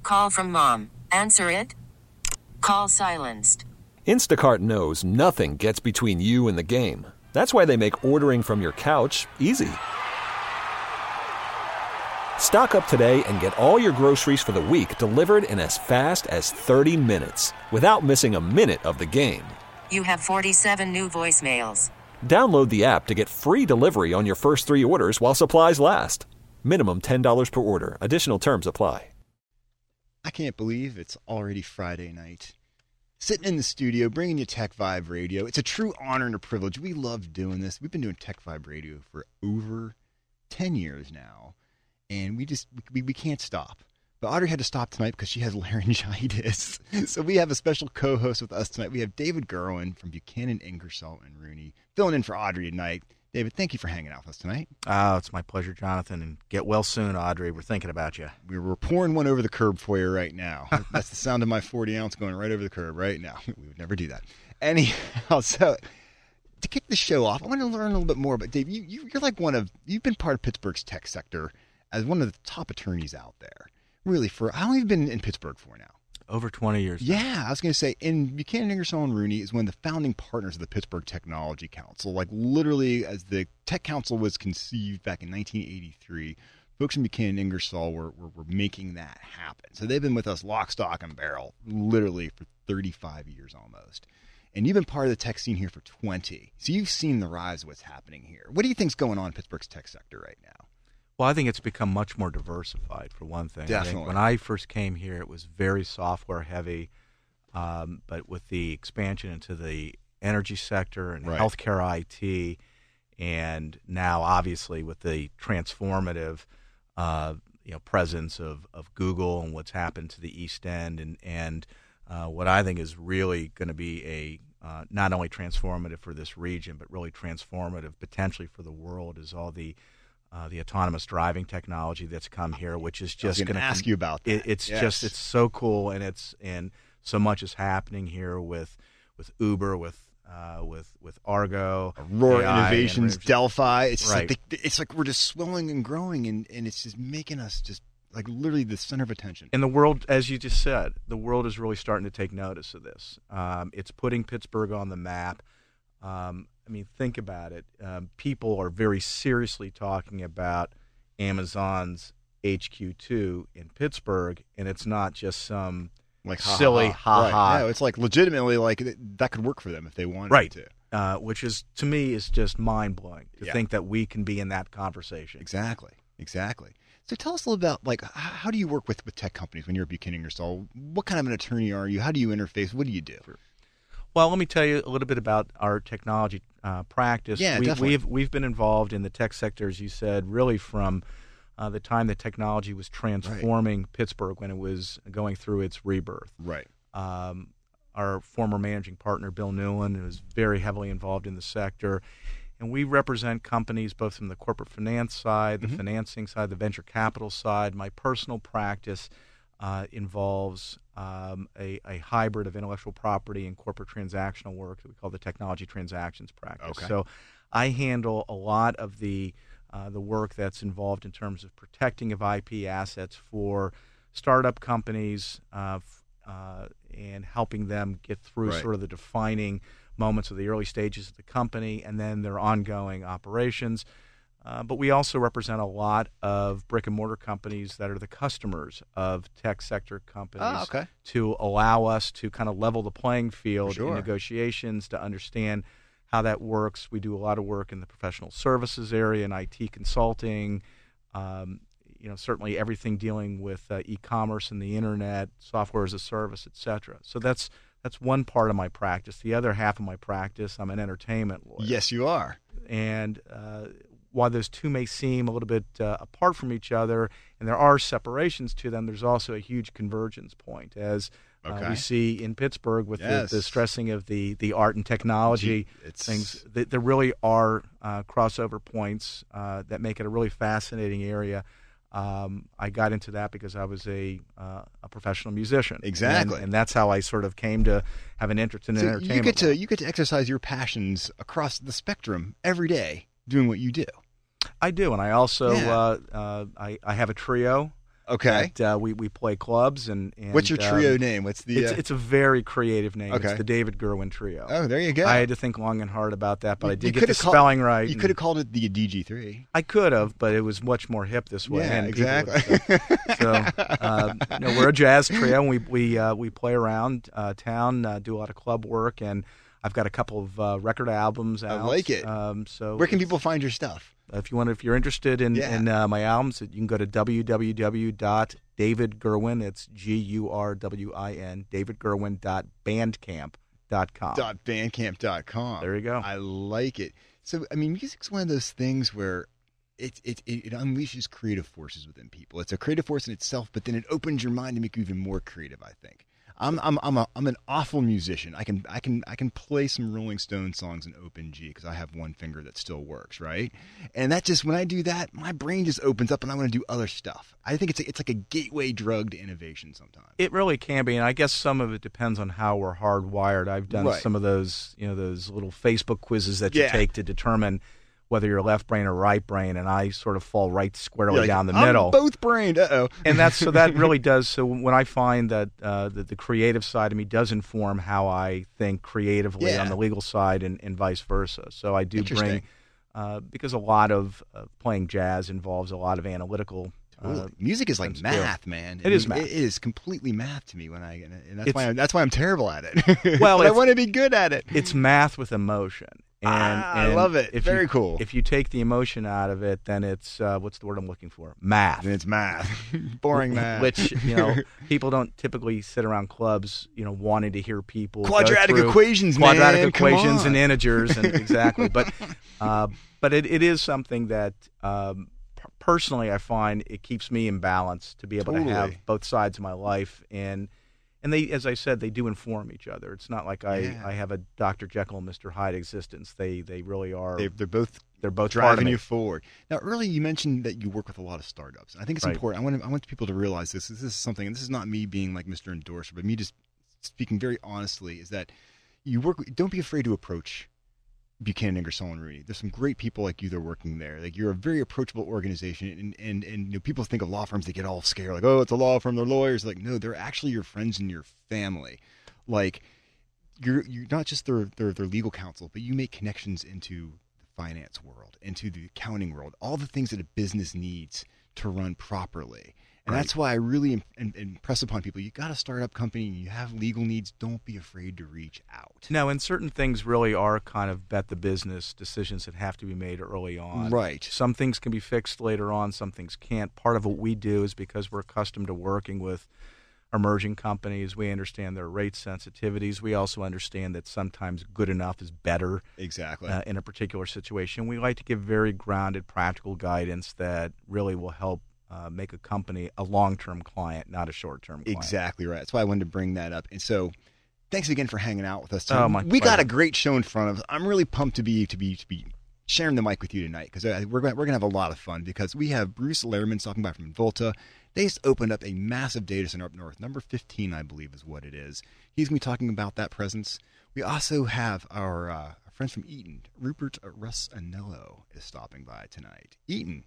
Call from mom. Answer it. Call silenced. Instacart knows nothing gets between you and the game. That's why they make ordering from your couch easy. Stock up today and get all your groceries for the week delivered in as fast as 30 minutes without missing a minute of the game. You have 47 new voicemails. Download the app to get free delivery on your first 3 orders while supplies last. Minimum $10 per order. Additional terms apply. I can't believe it's already Friday night. Sitting in the studio, bringing you Tech Vibe Radio. It's a true honor and a privilege. We love doing this. We've been doing Tech Vibe Radio for over 10 years now, and we can't stop. But Audrey had to stop tonight because she has laryngitis. So we have a special co-host with us tonight. We have David Gerwin from Buchanan, Ingersoll & Rooney filling in for Audrey tonight. David, thank you for hanging out with us tonight. Oh, it's my pleasure, Jonathan. And get well soon, Audrey. We're thinking about you. We're pouring one over the curb for you right now. That's the sound of my 40-ounce going right over the curb right now. We would never do that. Anyhow, so to kick the show off, I want to learn a little bit more about Dave. You're like you've been part of Pittsburgh's tech sector as one of the top attorneys out there. Really, for how long have you been in Pittsburgh for now? Over 20 years. Yeah, I was going to say, and Buchanan, Ingersoll & Rooney is one of the founding partners of the Pittsburgh Technology Council. Like literally, as the Tech Council was conceived back in 1983, folks in Buchanan, Ingersoll were making that happen. So they've been with us lock, stock, and barrel, literally for 35 years almost. And you've been part of the tech scene here for 20. So you've seen the rise of what's happening here. What do you think's going on in Pittsburgh's tech sector right now? Well, I think it's become much more diversified, for one thing. Definitely. I think when I first came here, it was very software heavy, but with the expansion into the energy sector and healthcare IT, and now obviously with the transformative presence of Google and what's happened to the East End, and what I think is really going to be a not only transformative for this region, but really transformative potentially for the world is all the autonomous driving technology that's come here, which is just going to ask you about that. It's so cool, and so much is happening here with Uber, with Argo, Aurora AI, Innovations, Delphi. It's right. it's like we're just swelling and growing, and it's just making us just like literally the center of attention. And the world, as you just said, the world is really starting to take notice of this. It's putting Pittsburgh on the map. I mean, think about it. People are very seriously talking about Amazon's HQ2 in Pittsburgh, and it's not just some like silly ha-ha. Right. No, it's like legitimately like that could work for them if they wanted to. Which is, to me, is just mind-blowing to think that we can be in that conversation. Exactly. So tell us a little about, like, how do you work with tech companies when you're at Buchanan Ingersoll? What kind of an attorney are you? How do you interface? What do you do? Well, let me tell you a little bit about our technology practice. Yeah, definitely. We've been involved in the tech sector, as you said, really from the time that technology was transforming Pittsburgh when it was going through its rebirth. Right. Our former managing partner, Bill Newland, was very heavily involved in the sector. And we represent companies both from the corporate finance side, the financing side, the venture capital side. My personal practice involves a hybrid of intellectual property and corporate transactional work that we call the technology transactions practice. Okay. So I handle a lot of the work that's involved in terms of protecting of IP assets for startup companies and helping them get through sort of the defining moments of the early stages of the company and then their ongoing operations. But we also represent a lot of brick-and-mortar companies that are the customers of tech sector companies to allow us to kind of level the playing field in negotiations, to understand how that works. We do a lot of work in the professional services area and IT consulting, certainly everything dealing with e-commerce and the internet, software as a service, et cetera. So that's one part of my practice. The other half of my practice, I'm an entertainment lawyer. Yes, you are. And while those two may seem a little bit apart from each other, and there are separations to them, there's also a huge convergence point, as we see in Pittsburgh with the stressing of the art and technology things. There really are crossover points that make it a really fascinating area. I got into that because I was a professional musician. Exactly. And that's how I sort of came to have an interest in entertainment. You get to exercise your passions across the spectrum every day doing what you do. I do, and I also I have a trio. Okay. We play clubs and what's your trio name? What's the? It's a very creative name. Okay. It's the David Gerwin Trio. Oh, there you go. I had to think long and hard about that, but I did You get the could've spelling right. You could have called it the DG3. I could have, but it was much more hip this way. Yeah, and exactly. We're a jazz trio, and we play around town, do a lot of club work, and I've got a couple of record albums out. I like it. So where can people find your stuff? If you're interested in my albums, you can go to www.davidgerwin. It's GURWIN. davidgerwin.bandcamp.com. .bandcamp.com. There you go. I like it. So, I mean, music's one of those things where it unleashes creative forces within people. It's a creative force in itself, but then it opens your mind to make you even more creative, I think. I'm an awful musician. I can play some Rolling Stones songs in open G because I have one finger that still works, right? And that just, when I do that, my brain just opens up and I want to do other stuff. I think it's like a gateway drug to innovation sometimes. It really can be, and I guess some of it depends on how we're hardwired. I've done some of those, those little Facebook quizzes that you take to determine whether you're left brain or right brain, and I sort of fall right squarely down the middle. I'm both brained. Uh-oh. And that really does. So when I find that the creative side of me does inform how I think creatively on the legal side and vice versa. So I do bring, because a lot of playing jazz involves a lot of analytical. Music is like math, man. It is math. It is completely math to me and that's why I'm terrible at it. Well, but I want to be good at it. It's math with emotion. And I love it. Very cool. If you take the emotion out of it, then it's what's the word I'm looking for? Math. Then it's math. Boring math. Which people don't typically sit around clubs, wanting to hear people quadratic equations, quadratic man. equations and integers, and exactly. But it is something that personally I find it keeps me in balance to be able to have both sides of my life. And they, as I said, they do inform each other. It's not like I have a Dr. Jekyll and Mr. Hyde existence. They really are. They're both driving you forward. Now, earlier you mentioned that you work with a lot of startups. I think it's important. I want people to realize this. This is something, and this is not me being like Mr. Endorser, but me just speaking very honestly, is that don't be afraid to approach Buchanan, Ingersoll, and Rooney. There's some great people like you that are working there. Like, you're a very approachable organization, and people think of law firms, they get all scared, like, oh, it's a law firm, they're lawyers. Like, no, they're actually your friends and your family. Like, you're not just their legal counsel, but you make connections into the finance world, into the accounting world, all the things that a business needs to run properly. And that's why I really impress upon people, you got a startup company, you have legal needs, don't be afraid to reach out. No, and certain things really are kind of bet the business decisions that have to be made early on. Right. Some things can be fixed later on, some things can't. Part of what we do is because we're accustomed to working with emerging companies, we understand their rate sensitivities. We also understand that sometimes good enough is better. Exactly. In a particular situation. We like to give very grounded, practical guidance that really will help make a company a long-term client, not a short-term client. Exactly right. That's why I wanted to bring that up. And so, thanks again for hanging out with us today. We got a great show in front of us. I'm really pumped to be sharing the mic with you tonight because we're going to have a lot of fun because we have Bruce Lehrman talking about from Volta. They just opened up a massive data center up north. Number 15, I believe, is what it is. He's going to be talking about that presence. We also have our friends from Eaton. Rupert Russ Anello is stopping by tonight. Eaton.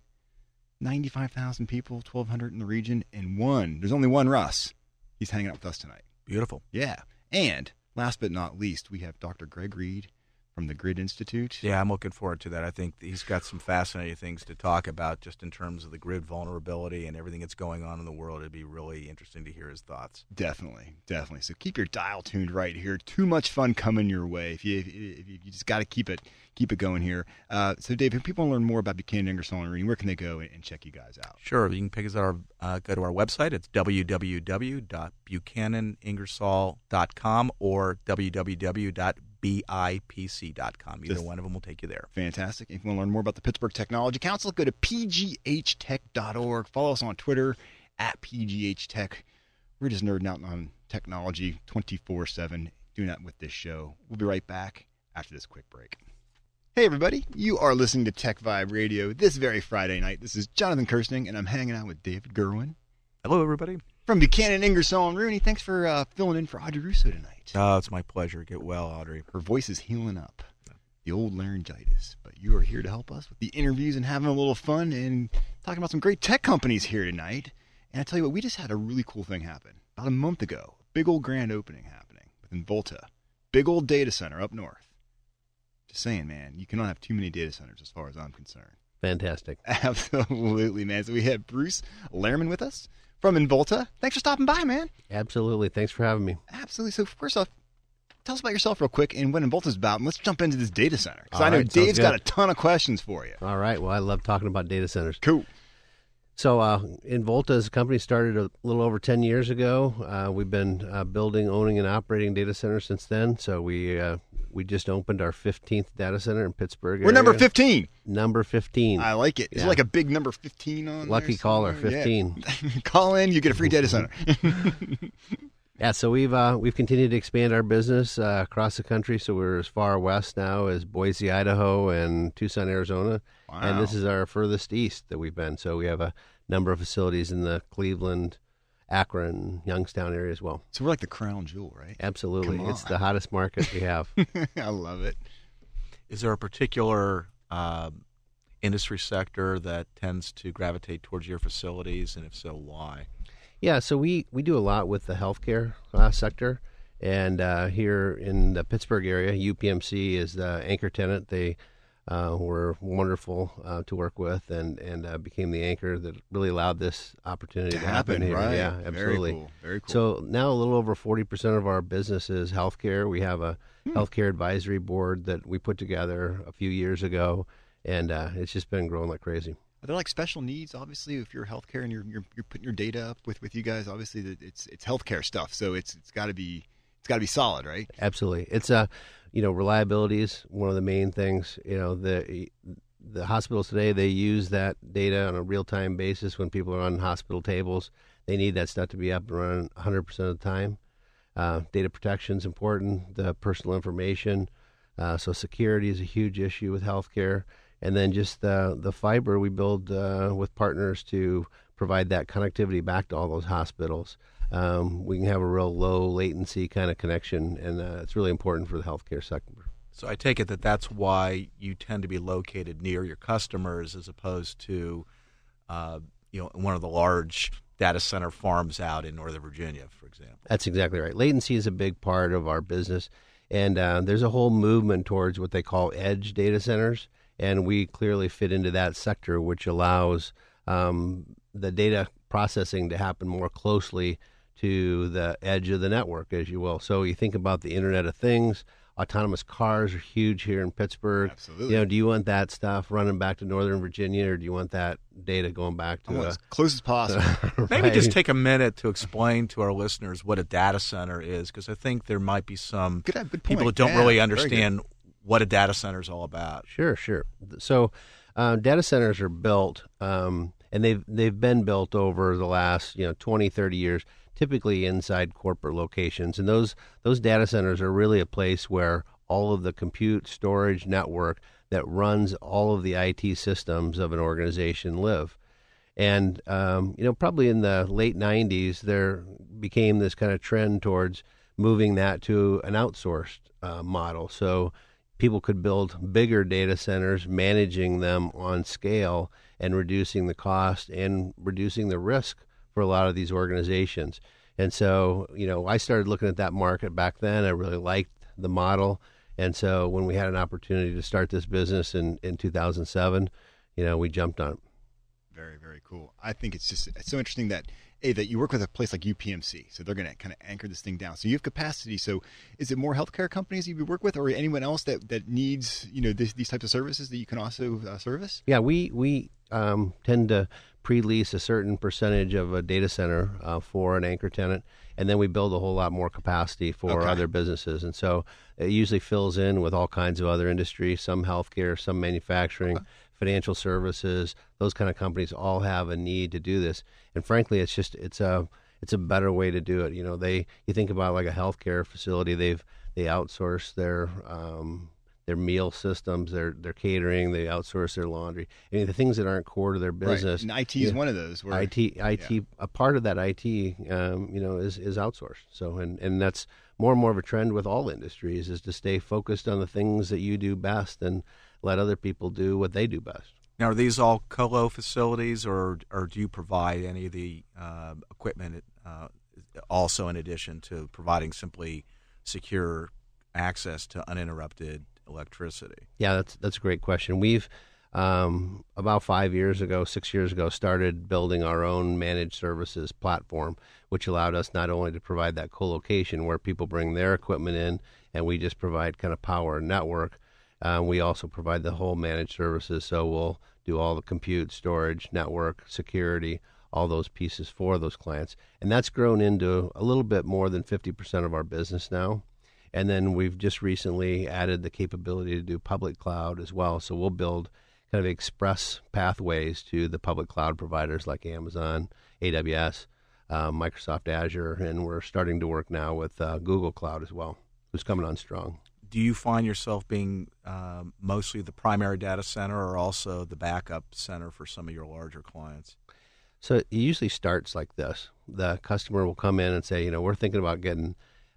95,000 people, 1,200 in the region, and there's only one Russ. He's hanging out with us tonight. Beautiful. Yeah. And last but not least, we have Dr. Greg Reed from the Grid Institute. Yeah, I'm looking forward to that. I think he's got some fascinating things to talk about just in terms of the grid vulnerability and everything that's going on in the world. It'd be really interesting to hear his thoughts. Definitely. So keep your dial tuned right here. Too much fun coming your way. If you just got to keep it going here. So, Dave, if people want to learn more about Buchanan, Ingersoll, and Rooney, where can they go and check you guys out? Sure. You can pick us up. Go to our website. It's www.buchanan-ingersoll.com or www.bipc.com. Either one of them will take you there. Fantastic. If you want to learn more about the Pittsburgh Technology Council, go to pghtech.org. Follow us on Twitter @pghtech. We're just nerding out on technology 24/7, doing that with this show. We'll be right back after this quick break. Hey, everybody. You are listening to Tech Vibe Radio this very Friday night. This is Jonathan Kirsting, and I'm hanging out with David Gerwin. Hello, everybody. From Buchanan, Ingersoll, and Rooney. Thanks for filling in for Audrey Russo tonight. Oh, it's my pleasure. Get well, Audrey. Her voice is healing up. The old laryngitis. But you are here to help us with the interviews and having a little fun and talking about some great tech companies here tonight. And I tell you what, we just had a really cool thing happen about a month ago. Big old grand opening happening with Involta. Big old data center up north. Just saying, man, you cannot have too many data centers as far as I'm concerned. Fantastic. Absolutely, man. So we had Bruce Lehrman with us from Involta. Thanks for stopping by, man. Absolutely. Thanks for having me. Absolutely. So first off, tell us about yourself real quick and what Involta's about, and let's jump into this data center. Because I know right, Dave's got a ton of questions for you. All right. Well, I love talking about data centers. Cool. So Involta as a company started a little over 10 years ago. We've been building, owning, and operating data centers since then. So we just opened our 15th data center in Pittsburgh We're area. number 15. Number 15. I like it. Is it like a big number 15 on Lucky there caller, somewhere? 15. Yeah. Call in, you get a free data center. Yeah, so we've continued to expand our business across the country. So we're as far west now as Boise, Idaho, and Tucson, Arizona. Wow. And this is our furthest east that we've been. So we have a number of facilities in the Cleveland, Akron, Youngstown area as well. So we're like the crown jewel, right? Absolutely. Come on. It's the hottest market we have. I love it. Is there a particular industry sector that tends to gravitate towards your facilities, and if so, why? Yeah, so we do a lot with the healthcare sector. And here in the Pittsburgh area, UPMC is the anchor tenant. They were wonderful to work with and became the anchor that really allowed this opportunity to happen here. Right. Yeah, absolutely. Very cool. Very cool. So now a little over 40% of our business is healthcare. We have a healthcare advisory board that we put together a few years ago, and it's just been growing like crazy. Are there like special needs? Obviously, if you're healthcare and you're putting your data up with you guys, obviously it's healthcare stuff, so it's got to be solid, right? Absolutely. It's reliability is one of the main things. The hospitals today, they use that data on a real-time basis when people are on hospital tables. They need that stuff to be up and running 100% of the time. Data protection is important, the personal information. So security is a huge issue with healthcare. And then just the fiber we build with partners to provide that connectivity back to all those hospitals. We can have a real low latency kind of connection, and it's really important for the healthcare sector. So I take it that that's why you tend to be located near your customers as opposed to, one of the large data center farms out in Northern Virginia, for example. That's exactly right. Latency is a big part of our business, and there's a whole movement towards what they call edge data centers, and we clearly fit into that sector, which allows the data processing to happen more closely to the edge of the network, as you will. So you think about the Internet of Things. Autonomous cars are huge here in Pittsburgh. Absolutely. Do you want that stuff running back to Northern Virginia, or do you want that data going back to As close as possible. Maybe just take a minute to explain to our listeners what a data center is, because I think there might be some Good point. people that don't Yeah, really very understand what a data center is all about. Sure. So data centers are built, and they've been built over the last 20, 30 years, typically inside corporate locations. And those data centers are really a place where all of the compute storage network that runs all of the IT systems of an organization live. And, probably in the late 90s, there became this kind of trend towards moving that to an outsourced model. So people could build bigger data centers, managing them on scale and reducing the cost and reducing the risk for a lot of these organizations. And so, I started looking at that market back then. I really liked the model. And so when we had an opportunity to start this business in 2007, we jumped on it. Very, very cool. I think it's so interesting that you work with a place like UPMC, so they're going to kind of anchor this thing down. So you have capacity. So is it more healthcare companies you work with, or anyone else that needs these types of services that you can also service? Yeah, we tend to pre-lease a certain percentage of a data center for an anchor tenant, and then we build a whole lot more capacity for other businesses. And so it usually fills in with all kinds of other industries, some healthcare, some manufacturing, financial services. Those kind of companies all have a need to do this. And frankly, it's a better way to do it. You think about like a healthcare facility, they outsource their meal systems, their catering, they outsource their laundry. I mean, the things that aren't core to their business. Right. And IT is one of those. Where, a part of that IT, is outsourced. So, and that's more and more of a trend with all industries, is to stay focused on the things that you do best and let other people do what they do best. Now, are these all colo facilities, or do you provide any of the equipment also in addition to providing simply secure access to uninterrupted electricity? Yeah, that's a great question. We've about 6 years ago, started building our own managed services platform, which allowed us not only to provide that co-location where people bring their equipment in and we just provide kind of power and network. We also provide the whole managed services, so we'll do all the compute, storage, network, security, all those pieces for those clients. And that's grown into a little bit more than 50% of our business now. And then we've just recently added the capability to do public cloud as well. So we'll build kind of express pathways to the public cloud providers like Amazon, AWS, Microsoft Azure, and we're starting to work now with Google Cloud as well, who's coming on strong. Do you find yourself being mostly the primary data center or also the backup center for some of your larger clients? So it usually starts like this. The customer will come in and say, we're thinking about getting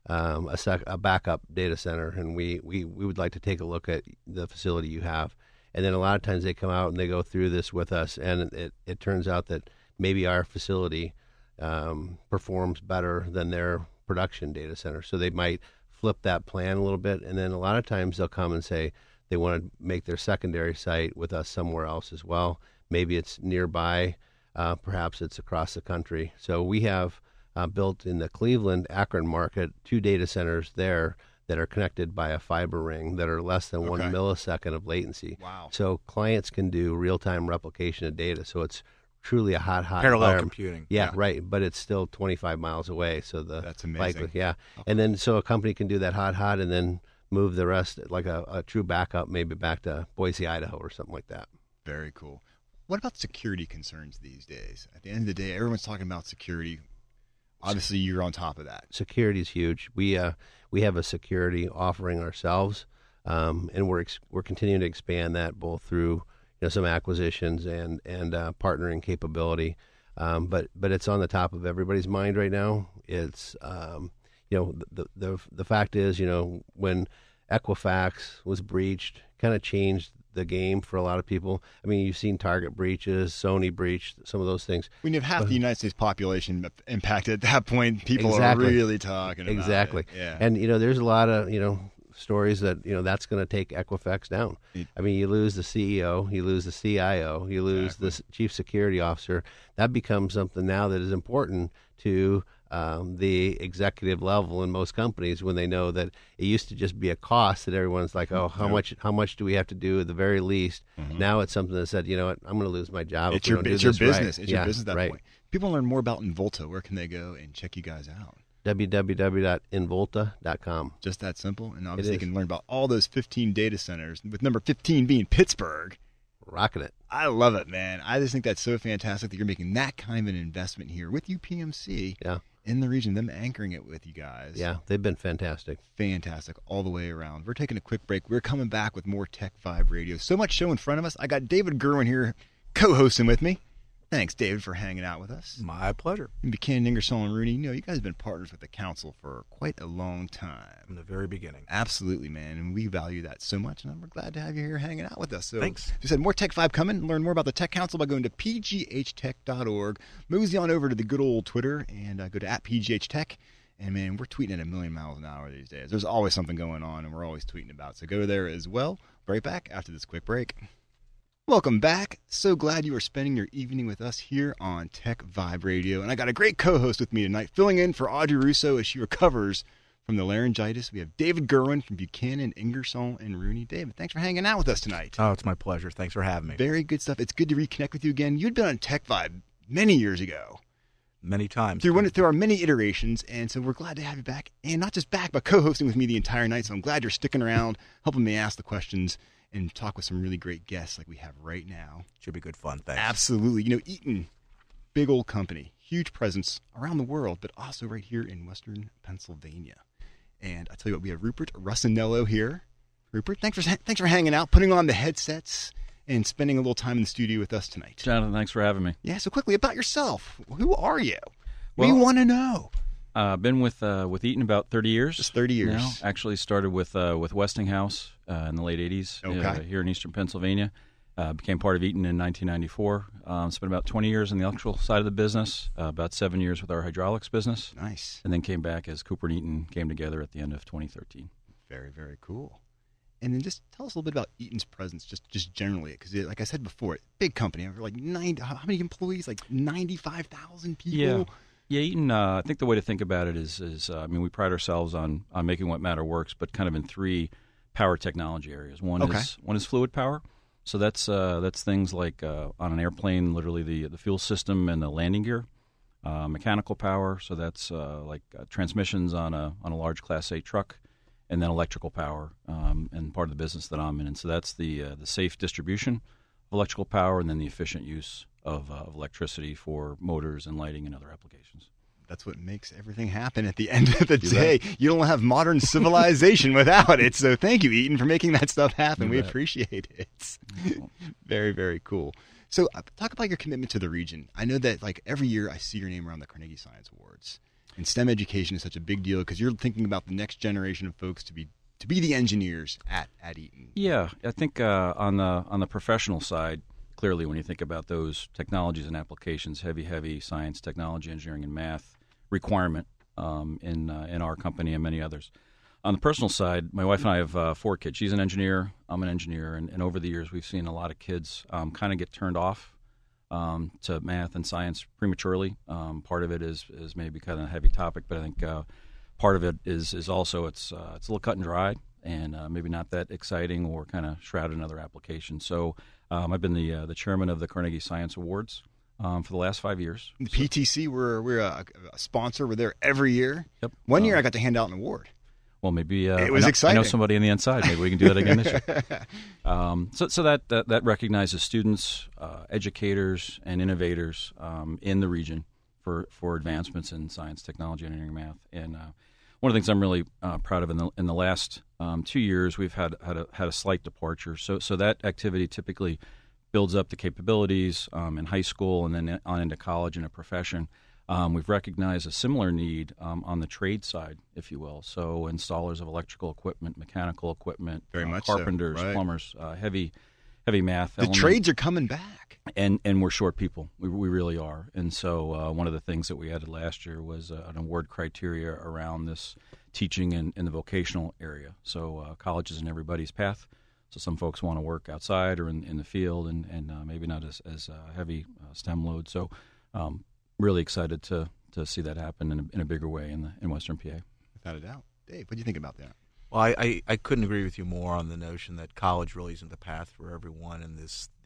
a backup data center, and we would like to take a look at the facility you have. And then a lot of times they come out and they go through this with us, and it turns out that maybe our facility performs better than their production data center. So they might flip that plan a little bit, and then a lot of times they'll come and say they want to make their secondary site with us somewhere else as well. Maybe it's nearby, perhaps it's across the country. So we have built in the Cleveland, Akron market 2 data centers there that are connected by a fiber ring that are less than 1 millisecond of latency. Wow. So clients can do real-time replication of data. So it's truly a hot parallel computing. Yeah, right. But it's still 25 miles away. So that's amazing. Yeah. Okay. And then so a company can do that hot and then move the rest like a true backup, maybe back to Boise, Idaho or something like that. Very cool. What about security concerns these days? At the end of the day, everyone's talking about security. Obviously, you're on top of that. Security is huge. We have a security offering ourselves, and we're continuing to expand that both through some acquisitions and partnering capability. But it's on the top of everybody's mind right now. It's the fact is when Equifax was breached, kind of changed the game for a lot of people. I mean, you've seen Target breaches, Sony breached, some of those things. When you have half the United States population impacted at that point, people are really talking about it. Yeah. And, there's a lot of, stories that, that's going to take Equifax down. I mean, you lose the CEO, you lose the CIO, you lose the chief security officer. That becomes something now that is important to the executive level in most companies when they know that it used to just be a cost that everyone's like, oh, how much do we have to do at the very least? Mm-hmm. Now it's something that said, I'm going to lose my job. It's your business. Right. It's your business at that point. People learn more about Involta. Where can they go and check you guys out? www.involta.com. Just that simple. And obviously you can learn about all those 15 data centers, with number 15 being Pittsburgh. Rocking it. I love it, man. I just think that's so fantastic that you're making that kind of an investment here with UPMC in the region, them anchoring it with you guys. Yeah, they've been fantastic. Fantastic all the way around. We're taking a quick break. We're coming back with more Tech Vibe Radio. So much show in front of us. I got David Gerwin here co-hosting with me. Thanks, David, for hanging out with us. My pleasure. And Buchanan, Ingersoll, and Rooney, you guys have been partners with the council for quite a long time. From the very beginning. Absolutely, man. And we value that so much, and we're glad to have you here hanging out with us. So, thanks. We said more Tech Vibe coming. Learn more about the Tech Council by going to pghtech.org. Mosey on over to the good old Twitter and go to @pghtech. And, man, we're tweeting at 1,000,000 miles an hour these days. There's always something going on, and we're always tweeting about it. So go there as well. Right back after this quick break. Welcome back. So glad you are spending your evening with us here on Tech Vibe Radio. And I got a great co-host with me tonight, filling in for Audrey Russo as she recovers from the laryngitis. We have David Gerwin from Buchanan, Ingersoll, and Rooney. David, thanks for hanging out with us tonight. Oh, it's my pleasure. Thanks for having me. Very good stuff. It's good to reconnect with you again. You'd been on Tech Vibe many years ago. Many times. Through our many iterations, and so we're glad to have you back. And not just back, but co-hosting with me the entire night. So I'm glad you're sticking around, helping me ask the questions and talk with some really great guests like we have right now. Should be good fun. Thanks. Absolutely. Eaton, big old company, huge presence around the world, but also right here in Western Pennsylvania. And I tell you what, we have Rupert Russinello here. Rupert, thanks for hanging out, putting on the headsets, and spending a little time in the studio with us tonight. Jonathan, thanks for having me. Yeah, so quickly, about yourself. Who are you? What do you want to know? I've been with Eaton about 30 years. Just 30 years. Now. Actually started with Westinghouse in the late 80s here in eastern Pennsylvania. Became part of Eaton in 1994. Spent about 20 years in the electrical side of the business, about 7 years with our hydraulics business. Nice. And then came back as Cooper and Eaton came together at the end of 2013. Very, very cool. And then just tell us a little bit about Eaton's presence, just generally, because like I said before, big company. Like how many employees? Like 95,000 people. Yeah. Eaton. I think the way to think about it is we pride ourselves on making what matter works, but kind of in three power technology areas. One is fluid power. So that's things like on an airplane, literally the fuel system and the landing gear. Mechanical power. So that's like transmissions on a large Class 8 truck. And then electrical power, and part of the business that I'm in. And so that's the safe distribution of electrical power, and then the efficient use of electricity for motors and lighting and other applications. That's what makes everything happen at the end of the day. You don't have modern civilization without it. So thank you, Eaton, for making that stuff happen. We appreciate it. Very, very cool. So talk about your commitment to the region. I know that like every year I see your name around the Carnegie Science Awards. And STEM education is such a big deal because you're thinking about the next generation of folks to be the engineers at Eaton. Yeah, I think on the professional side, clearly when you think about those technologies and applications, heavy science, technology, engineering, and math requirement in our company and many others. On the personal side, my wife and I have 4 kids. She's an engineer. I'm an engineer, and over the years we've seen a lot of kids kind of get turned off to math and science prematurely. Part of it is maybe kind of a heavy topic, but I think part of it is also it's a little cut and dried and maybe not that exciting or kind of shrouded in other applications. So I've been the chairman of the Carnegie Science Awards for the last 5 years. The PTC, we're a sponsor. We're there every year. Yep. One year I got to hand out an award. Well, maybe it was exciting. I know somebody on the inside. Maybe we can do that again this year. So that recognizes students, educators, and innovators in the region for advancements in science, technology, engineering, math. And one of the things I'm really proud of in the last 2 years, we've had a slight departure. So that activity typically builds up the capabilities in high school and then on into college and a profession. We've recognized a similar need on the trade side, if you will. So installers of electrical equipment, mechanical equipment, very much carpenters, so. Right. plumbers, heavy math. The trades are coming back. And we're short people. We really are. And so one of the things that we added last year was an award criteria around this teaching in the vocational area. So college isn't everybody's path. So some folks want to work outside or in the field and maybe not as heavy STEM load. So really excited to see that happen in a bigger way in Western PA. Without a doubt. Dave, what do you think about that? Well, I couldn't agree with you more on the notion that college really isn't the path for everyone, and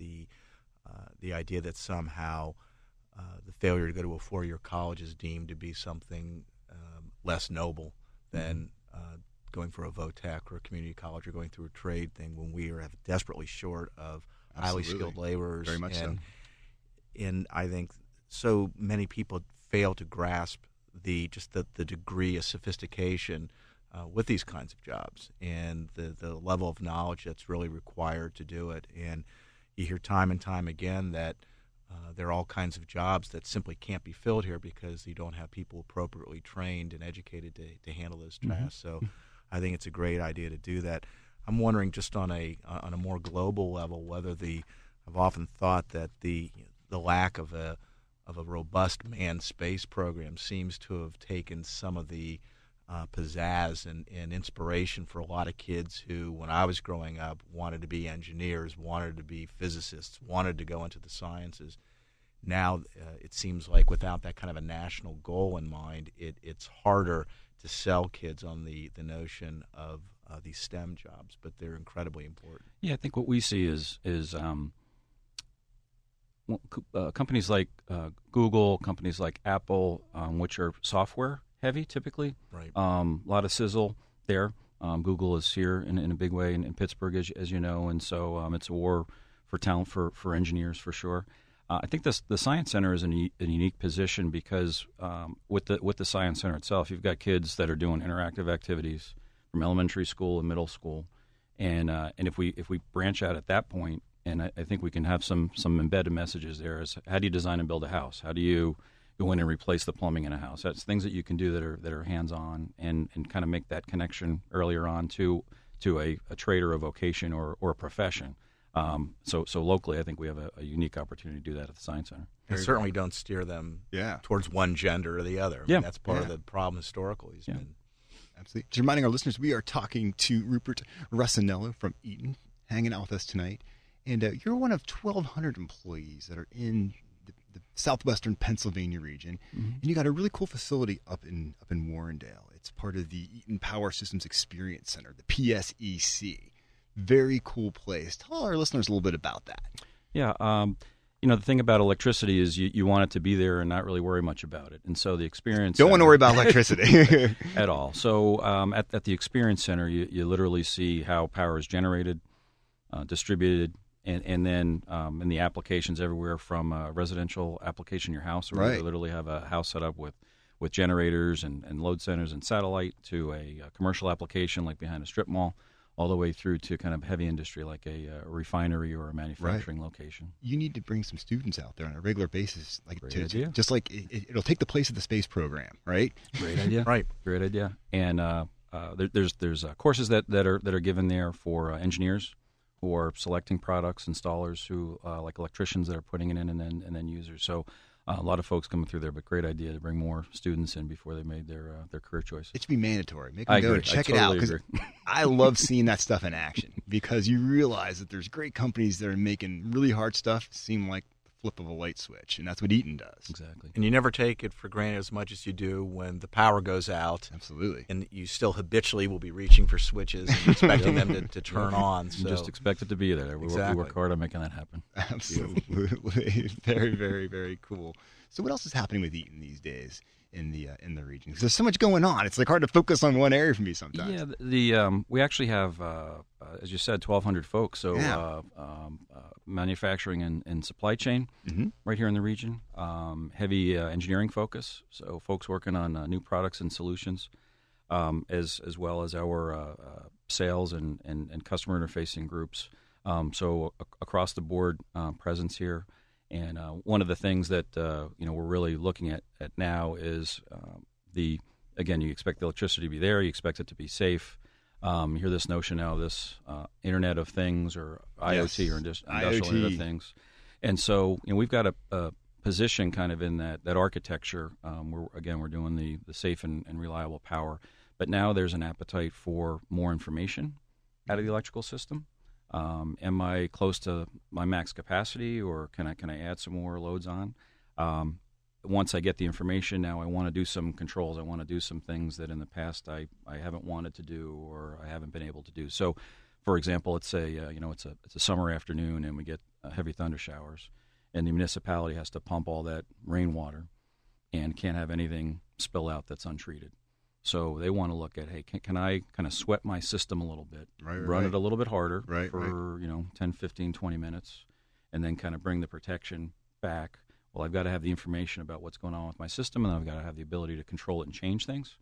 the idea that somehow the failure to go to a 4-year college is deemed to be something less noble than going for a VOTEC or a community college or going through a trade thing when we are desperately short of highly skilled laborers. Very much so. And I think so many people fail to grasp the degree of sophistication with these kinds of jobs and the level of knowledge that's really required to do it. And you hear time and time again that there are all kinds of jobs that simply can't be filled here because you don't have people appropriately trained and educated to handle those tasks. So I think it's a great idea to do that. I'm wondering just on a more global level whether I've often thought that the lack of a robust manned space program seems to have taken some of the pizzazz and inspiration for a lot of kids who, when I was growing up, wanted to be engineers, wanted to be physicists, wanted to go into the sciences. Now it seems like without that kind of a national goal in mind, it's harder to sell kids on the notion of these STEM jobs, but they're incredibly important. Yeah, I think what we see is companies like Google, companies like Apple, which are software heavy typically. Right. A lot of sizzle there. Google is here in a big way in Pittsburgh, as you know, and so it's a war for talent for engineers for sure. I think the Science Center is in a unique position because with the Science Center itself, you've got kids that are doing interactive activities from elementary school and middle school, and if we branch out at that point, and I think we can have some embedded messages there as how do you design and build a house? How do you go in and replace the plumbing in a house? That's things that you can do that are hands-on and kind of make that connection earlier on to a trade or a vocation or a profession. So locally, I think we have a unique opportunity to do that at the Science Center. And certainly don't steer them towards one gender or the other. I mean, that's part of the problem historically. Been. Absolutely. Just reminding our listeners, we are talking to Rupert Russinello from Eaton, hanging out with us tonight. And you're one of 1,200 employees that are in the southwestern Pennsylvania region. And you got a really cool facility up in Warrendale. It's part of the Eaton Power Systems Experience Center, the PSEC. Very cool place. Tell our listeners a little bit about that. Yeah. The thing about electricity is you want it to be there and not really worry much about it. And so the Experience Don't Center, want to worry about electricity. at all. So at the Experience Center, you literally see how power is generated, distributed, and then in the applications everywhere from a residential application in your house, where you literally have a house set up with generators and load centers and satellite, to a commercial application like behind a strip mall, all the way through to kind of heavy industry like a refinery or a manufacturing location. You need to bring some students out there on a regular basis, Great idea. Just like it'll take the place of the space program, right? Great idea. Right. Great idea. And there's courses that are given there for engineers who are selecting products, installers who like electricians that are putting it in, and then users. So a lot of folks coming through there, but great idea to bring more students in before they made their career choice. It should be mandatory. Make them go and check it out. Because I love seeing that stuff in action, because you realize that there's great companies that are making really hard stuff seem like the flip of a light switch, and that's what Eaton does. Exactly. And you never take it for granted as much as you do when the power goes out. Absolutely. And you still habitually will be reaching for switches and expecting them to turn on. So. You just expect it to be there. We work hard on making that happen. Absolutely. Very, very, very cool. So what else is happening with Eaton these days in the region? Because there's so much going on. It's like hard to focus on one area for me sometimes. Yeah, we actually have, as you said, 1,200 folks. So manufacturing and supply chain right here in the region. Heavy engineering focus. So folks working on new products and solutions, as well as our sales and customer interfacing groups. So across the board presence here. And one of the things that we're really looking at now is again, you expect the electricity to be there, you expect it to be safe. You hear this notion now, this Internet of Things, or IoT, or industrial Internet of Things. And so we've got a position kind of in that architecture. We're doing the safe and reliable power. But now there's an appetite for more information out of the electrical system. Am I close to my max capacity, or can I add some more loads on? Once I get the information, now I want to do some controls. I want to do some things that in the past I haven't wanted to do, or I haven't been able to do. So, for example, let's say it's a summer afternoon and we get heavy thunder showers, and the municipality has to pump all that rainwater and can't have anything spill out that's untreated. So they want to look at, hey, can I kind of sweat my system a little bit, run it a little bit harder for 10, 15, 20 minutes, and then kind of bring the protection back. Well, I've got to have the information about what's going on with my system, and I've got to have the ability to control it and change things.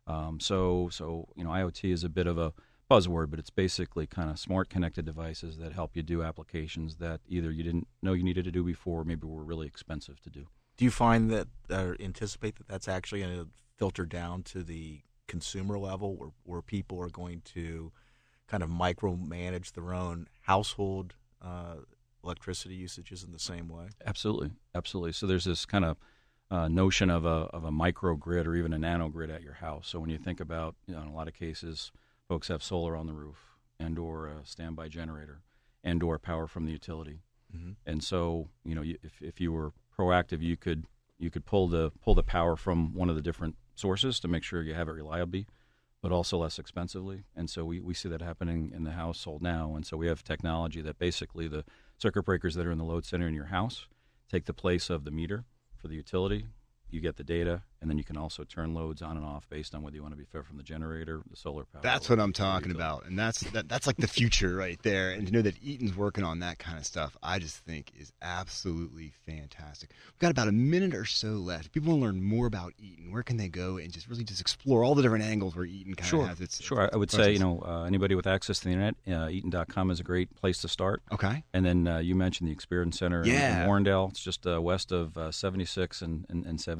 So IoT is a bit of a buzzword, but it's basically kind of smart connected devices that help you do applications that either you didn't know you needed to do before, or maybe were really expensive to do. Do you find that, anticipate that that's actually going to filter down to the consumer level, where people are going to kind of micromanage their own household electricity usages in the same way? Absolutely. So there's this kind of notion of a microgrid or even a nanogrid at your house. So when you think about, in a lot of cases, folks have solar on the roof, and or a standby generator, and or power from the utility. Mm-hmm. And so, if you were proactive, you could pull the power from one of the different sources to make sure you have it reliably, but also less expensively. And so we see that happening in the household now. And so we have technology that basically the circuit breakers that are in the load center in your house take the place of the meter for the utility. You get the data, and then you can also turn loads on and off based on whether you want to be fed from the generator, the solar power. That's what I'm talking about, and that's like the future right there. And to know that Eaton's working on that kind of stuff, I just think is absolutely fantastic. We've got about a minute or so left. If people want to learn more about Eaton, where can they go and just really explore all the different angles where Eaton kind of has its Sure. I would say, anybody with access to the internet, Eaton.com is a great place to start. Okay. And then you mentioned the Experience Center in Warrendale. It's just west of 76 and 79.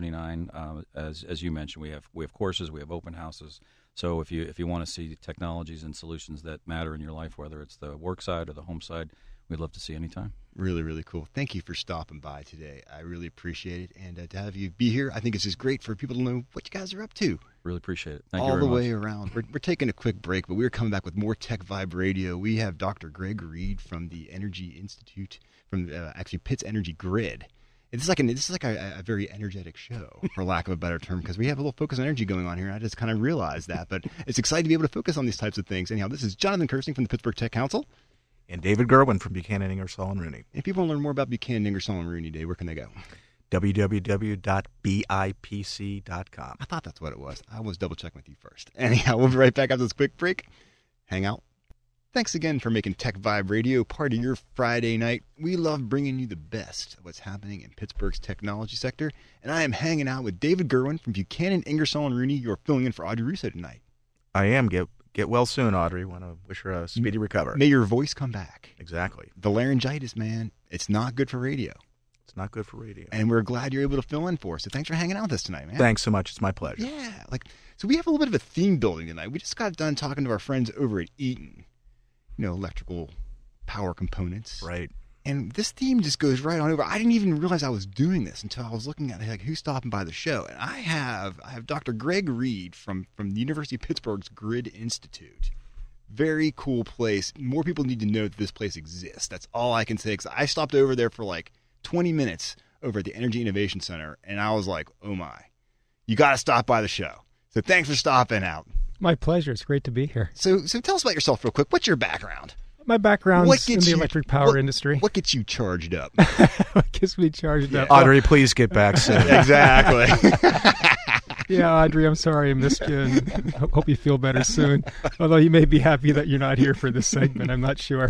As you mentioned, we have courses, we have open houses. So if you want to see technologies and solutions that matter in your life, whether it's the work side or the home side, we'd love to see you anytime. Really, really cool. Thank you for stopping by today. I really appreciate it. And to have you be here, I think it's just great for people to know what you guys are up to. Really appreciate it. Thank you all very the much. way around. We're taking a quick break, but we're coming back with more Tech Vibe Radio. We have Dr. Greg Reed from the Energy Institute, from actually Pitt's Energy Grid. This is like a very energetic show, for lack of a better term, because we have a little focus on energy going on here, and I just kind of realized that. But it's exciting to be able to focus on these types of things. Anyhow, this is Jonathan Kirsting from the Pittsburgh Tech Council. And David Gerwin from Buchanan, Ingersoll & Rooney. If people want to learn more about Buchanan, Ingersoll & Rooney Day, where can they go? www.bipc.com. I thought that's what it was. I was double-checking with you first. Anyhow, we'll be right back after this quick break. Hang out. Thanks again for making Tech Vibe Radio part of your Friday night. We love bringing you the best of what's happening in Pittsburgh's technology sector, and I am hanging out with David Gerwin from Buchanan, Ingersoll & Rooney. You're filling in for Audrey Russo tonight. I am. Get well soon, Audrey. Want to wish her a speedy recovery. May your voice come back. Exactly. The laryngitis, man, it's not good for radio. It's not good for radio. And we're glad you're able to fill in for us. So thanks for hanging out with us tonight, man. Thanks so much. It's my pleasure. Yeah. So we have a little bit of a theme building tonight. We just got done talking to our friends over at Eaton. Electrical power components. Right. And this theme just goes right on over. I didn't even realize I was doing this until I was looking at who's stopping by the show. And I have Dr. Greg Reed from the University of Pittsburgh's Grid Institute. Very cool place. More people need to know that this place exists. That's all I can say, because I stopped over there for like 20 minutes over at the Energy Innovation Center, and I was like, oh my, you got to stop by the show. So thanks for stopping out. My pleasure. It's great to be here. So tell us about yourself real quick. What's your background? My background's in the electric power industry. What gets you charged up? What gets me charged up? Audrey, please get back soon. Exactly. Yeah, Audrey, I'm sorry I missed you, and hope you feel better soon. Although you may be happy that you're not here for this segment, I'm not sure.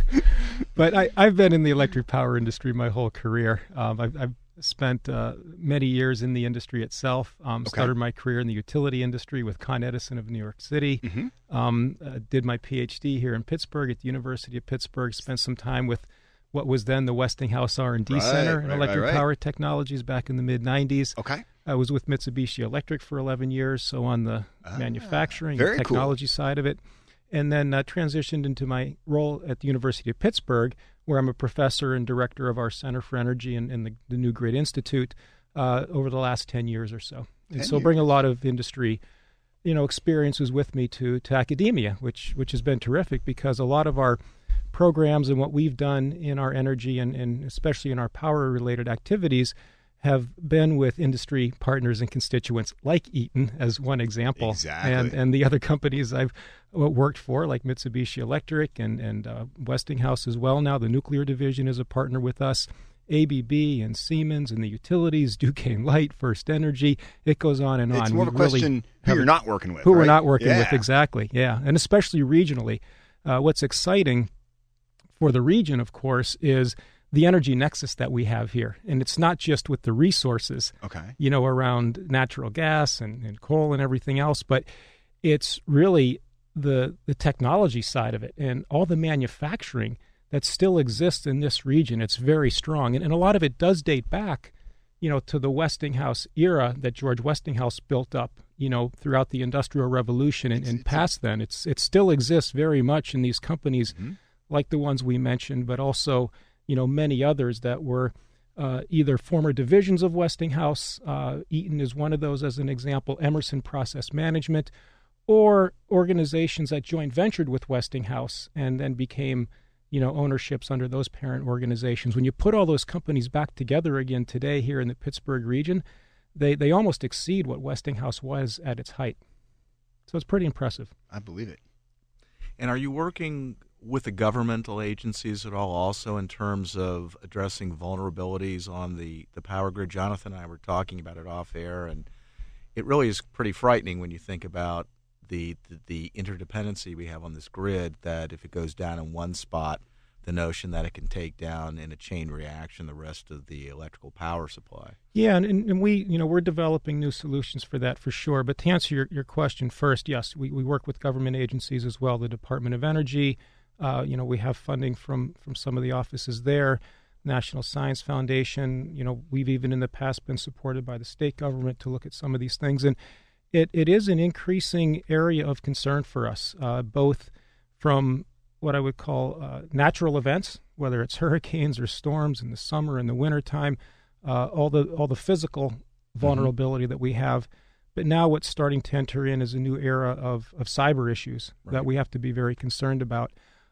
But I've been in the electric power industry my whole career. I've spent many years in the industry itself. Started my career in the utility industry with Con Edison of New York City. Mm-hmm. Did my PhD here in Pittsburgh at the University of Pittsburgh. Spent some time with what was then the Westinghouse R&D Center in electric power technologies back in the mid-'90s. Okay. I was with Mitsubishi Electric for 11 years, so on the manufacturing and technology side of it. And then transitioned into my role at the University of Pittsburgh, where I'm a professor and director of our Center for Energy and the New Grid Institute over the last 10 years or so. And so bring a lot of industry, experiences with me to academia, which has been terrific, because a lot of our programs and what we've done in our energy and especially in our power-related activities have been with industry partners and constituents like Eaton as one example. Exactly. And the other companies I've worked for, like Mitsubishi Electric and Westinghouse as well. Now the nuclear division is a partner with us. ABB and Siemens and the utilities, Duquesne Light, First Energy. It goes on and on. It's more of a question who you're not working with. Who we're not working with, exactly. Yeah, and especially regionally. What's exciting for the region, of course, is the energy nexus that we have here. And it's not just with the resources, around natural gas and coal and everything else, but it's really the technology side of it and all the manufacturing that still exists in this region. It's very strong. And a lot of it does date back, to the Westinghouse era that George Westinghouse built up, throughout the Industrial Revolution and past then. It still exists very much in these companies like the ones we mentioned, but also many others that were either former divisions of Westinghouse. Eaton is one of those as an example, Emerson Process Management, or organizations that joint ventured with Westinghouse and then became, ownerships under those parent organizations. When you put all those companies back together again today here in the Pittsburgh region, they almost exceed what Westinghouse was at its height. So it's pretty impressive. I believe it. And are you working with the governmental agencies at all also in terms of addressing vulnerabilities on the power grid? Jonathan and I were talking about it off air, and it really is pretty frightening when you think about the interdependency we have on this grid, that if it goes down in one spot, the notion that it can take down in a chain reaction the rest of the electrical power supply. Yeah, and we, we're developing new solutions for that for sure. But to answer your question first, yes, we work with government agencies as well, the Department of Energy. We have funding from some of the offices there, National Science Foundation. We've even in the past been supported by the state government to look at some of these things. And it is an increasing area of concern for us, both from what I would call natural events, whether it's hurricanes or storms in the summer and the wintertime, all the physical vulnerability that we have. But now what's starting to enter in is a new era of cyber issues that we have to be very concerned about.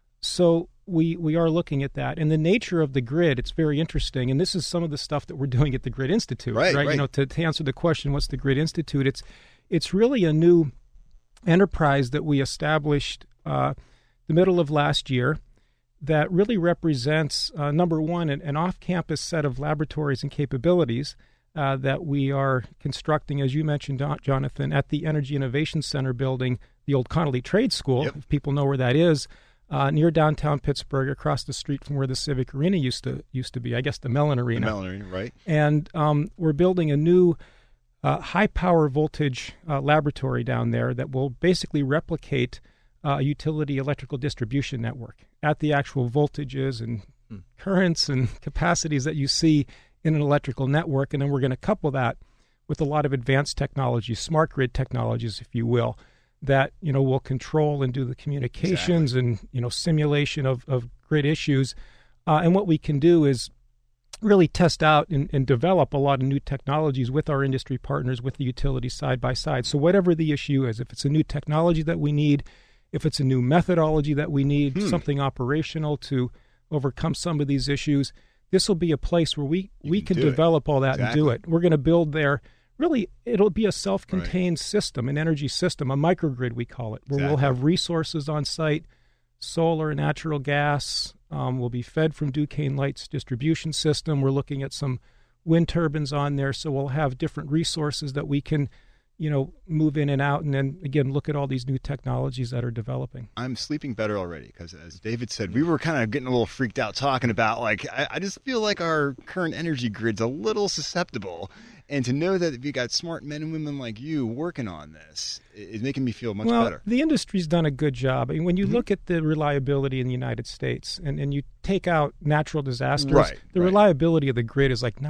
So we are looking at that. And the nature of the grid, it's very interesting. And this is some of the stuff that we're doing at the Grid Institute, right? You know, to answer the question, what's the Grid Institute? It's really a new enterprise that we established the middle of last year that really represents, number one, an off-campus set of laboratories and capabilities that we are constructing, as you mentioned, Jonathan, at the Energy Innovation Center building, the old Connolly Trade School, if people know where that is, near downtown Pittsburgh, across the street from where the Civic Arena used to be, I guess the Mellon Arena. The Mellon Arena, right. And we're building a new high-power voltage laboratory down there that will basically replicate a utility electrical distribution network at the actual voltages and currents and capacities that you see in an electrical network. And then we're going to couple that with a lot of advanced technologies, smart grid technologies, if you will, that, you know, will control and do the communications and, you know, simulation of grid issues. And what we can do is really test out and develop a lot of new technologies with our industry partners, with the utilities side by side. So whatever the issue is, if it's a new technology that we need, if it's a new methodology that we need, something operational to overcome some of these issues, this will be a place where we can develop all that and do it. We're going to build there. Really, it'll be a self-contained system, an energy system, a microgrid we call it, where we'll have resources on site, solar, natural gas, will be fed from Duquesne Light's distribution system. We're looking at some wind turbines on there, so we'll have different resources that we can, you know, move in and out, and then, again, look at all these new technologies that are developing. I'm sleeping better already because, as David said, we were kind of getting a little freaked out talking about, like, I just feel like our current energy grid's a little susceptible. And to know that we got smart men and women like you working on this is making me feel much better. The industry's done a good job. I mean, when you look at the reliability in the United States and you take out natural disasters, the reliability of the grid is like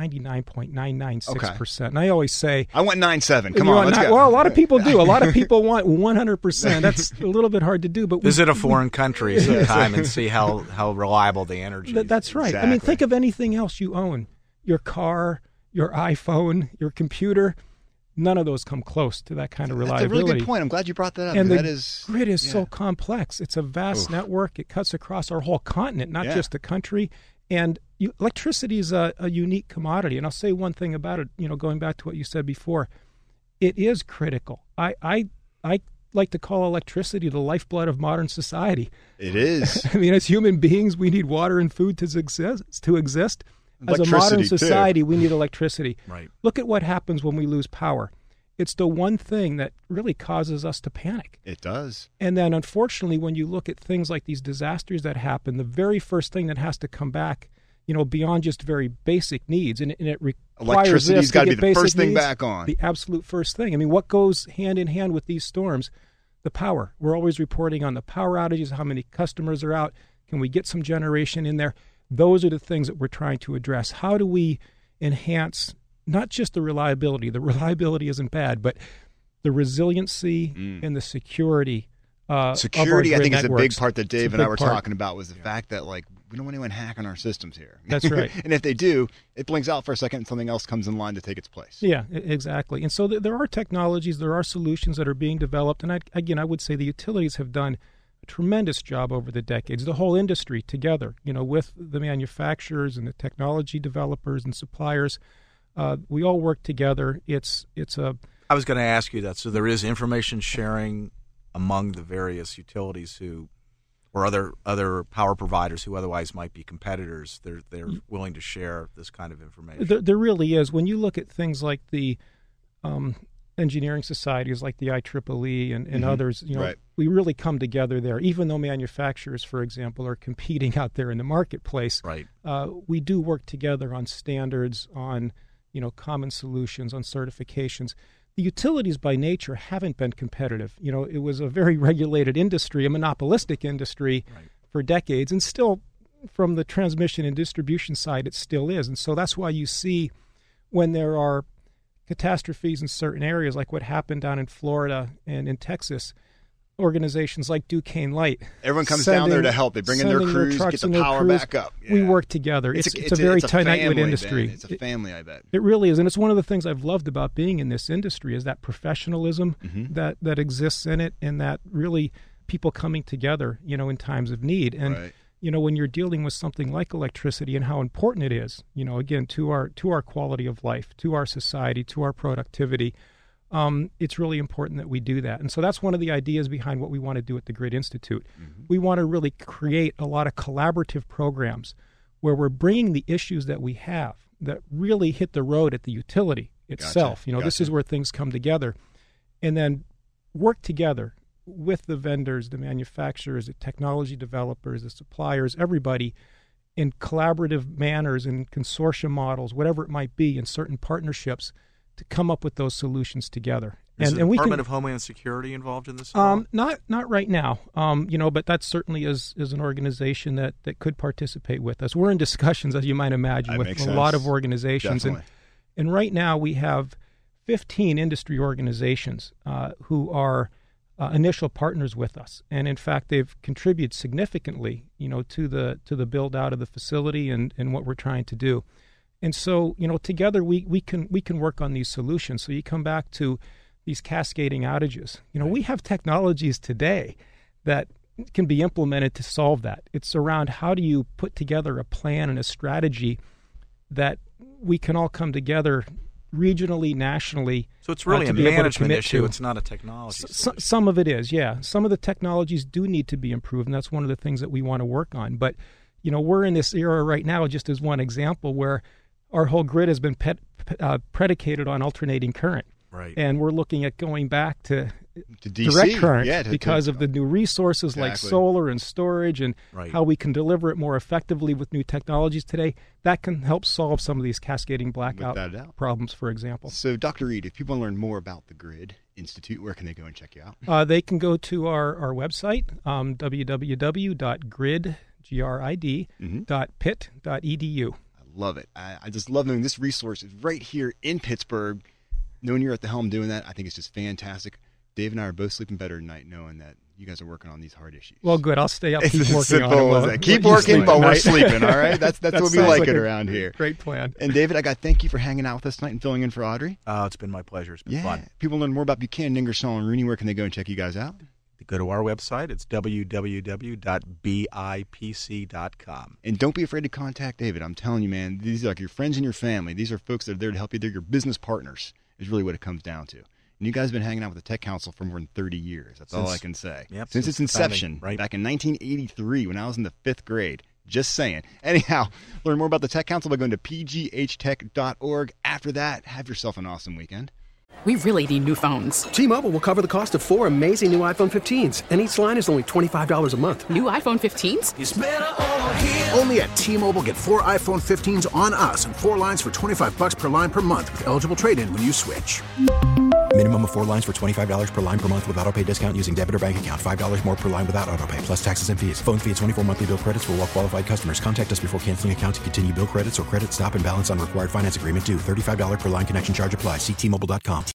99.996%. And I always say, I want 97. Come on, let's go. Well, a lot of people do. A lot of people want 100%. That's a little bit hard to do. But visit a foreign country sometime and see how reliable the energy is. That's right. Exactly. I mean, think of anything else you own. Your car, your iPhone, your computer, none of those come close to that kind of reliability. That's a really good point. I'm glad you brought that up. And the grid is so complex. It's a vast network. It cuts across our whole continent, not just the country. And electricity is a unique commodity. And I'll say one thing about it, you know, going back to what you said before, it is critical. I like to call electricity the lifeblood of modern society. It is. I mean, as human beings, we need water and food to exist. As a modern society, we need electricity. Right. Look at what happens when we lose power. It's the one thing that really causes us to panic. It does. And then, unfortunately, when you look at things like these disasters that happen, the very first thing that has to come back, you know, beyond just very basic needs, and it requires electricity's got to be the first thing needs, back on. The absolute first thing. I mean, what goes hand in hand with these storms? The power. We're always reporting on the power outages, how many customers are out. Can we get some generation in there? Those are the things that we're trying to address. How do we enhance not just the reliability? The reliability isn't bad, but the resiliency and the security. Security, I think, is networks. a big part that Dave and I were talking about, was the fact that, like, we don't want anyone hacking our systems here. That's right. And if they do, it blinks out for a second and something else comes in line to take its place. Yeah, exactly. And so there are technologies, there are solutions that are being developed. And I would say the utilities have done a tremendous job over the decades, the whole industry together, you know, with the manufacturers and the technology developers and suppliers. We all work together. It's a... I was going to ask you that. So there is information sharing among the various utilities or other power providers who otherwise might be competitors. They're willing to share this kind of information. There really is. When you look at things like the engineering societies like the IEEE and others, you know, we really come together there. Even though manufacturers, for example, are competing out there in the marketplace, we do work together on standards, on, you know, common solutions, on certifications. The utilities by nature haven't been competitive. You know, it was a very regulated industry, a monopolistic industry for decades, and still from the transmission and distribution side, it still is. And so that's why you see when there are catastrophes in certain areas, like what happened down in Florida and in Texas, organizations like Duquesne Light. Everyone comes down there to help. They bring in their crews, get the power back up. Yeah. We work together. It's a very tight-knit industry. It's a family, I bet. It really is, and it's one of the things I've loved about being in this industry is that professionalism that exists in it, and that really people coming together, in times of need. And when you're dealing with something like electricity and how important it is, again, to our quality of life, to our society, to our productivity. It's really important that we do that. And so that's one of the ideas behind what we want to do at the Grid Institute. We want to really create a lot of collaborative programs where we're bringing the issues that we have that really hit the road at the utility itself. This is where things come together. And then work together with the vendors, the manufacturers, the technology developers, the suppliers, everybody in collaborative manners and consortium models, whatever it might be, in certain partnerships to come up with those solutions together. Is the Department of Homeland Security involved in this? Not right now, but that certainly is an organization that could participate with us. We're in discussions, as you might imagine, with a lot of organizations. And right now we have 15 industry organizations who are initial partners with us. And in fact, they've contributed significantly, to the build out of the facility and what we're trying to do. And so, together we can work on these solutions. So you come back to these cascading outages. We have technologies today that can be implemented to solve that. It's around how do you put together a plan and a strategy that we can all come together regionally, nationally. So it's really a management issue. It's not a technology. Some of it is, yeah. Some of the technologies do need to be improved, and that's one of the things that we want to work on. But, we're in this era right now, just as one example, where our whole grid has been predicated on alternating current. Right. And we're looking at going back to DC, direct current because of the new resources like solar and storage and how we can deliver it more effectively with new technologies today. That can help solve some of these cascading blackout problems, for example. So, Dr. Reed, if people want to learn more about the Grid Institute, where can they go and check you out? They can go to our website, www.grid.pit.edu. Love it. I just love knowing this resource is right here in Pittsburgh. Knowing you're at the helm doing that, I think it's just fantastic. Dave and I are both sleeping better tonight knowing that you guys are working on these hard issues. Well, good. I'll stay up. It's keep as working simple on as it. that. Keep working, but we're sleeping, all right? That's what we like it around here. Great plan. And David, I got to thank you for hanging out with us tonight and filling in for Audrey. It's been my pleasure. It's been fun. People learn more about Buchanan, Ingersoll, and Rooney. Where can they go and check you guys out? Go to our website. It's www.bipc.com. And don't be afraid to contact David. I'm telling you, man, these are like your friends and your family. These are folks that are there to help you. They're your business partners is really what it comes down to. And you guys have been hanging out with the Tech Council for more than 30 years. That's all I can say. Yep, since its inception, back in 1983 when I was in the 5th grade. Just saying. Anyhow, learn more about the Tech Council by going to pghtech.org. After that, have yourself an awesome weekend. We really need new phones. T-Mobile will cover the cost of 4 amazing new iPhone 15s, and each line is only $25 a month. New iPhone 15s? It's better over here. Only at T-Mobile, get 4 iPhone 15s on us and 4 lines for $25 per line per month with eligible trade-in when you switch. Minimum of 4 lines for $25 per line per month with autopay discount using debit or bank account. $5 more per line without autopay, plus taxes and fees. Phone fee at 24 monthly bill credits for well-qualified customers. Contact us before canceling account to continue bill credits or credit stop and balance on required finance agreement due. $35 per line connection charge applies. See T-Mobile.com.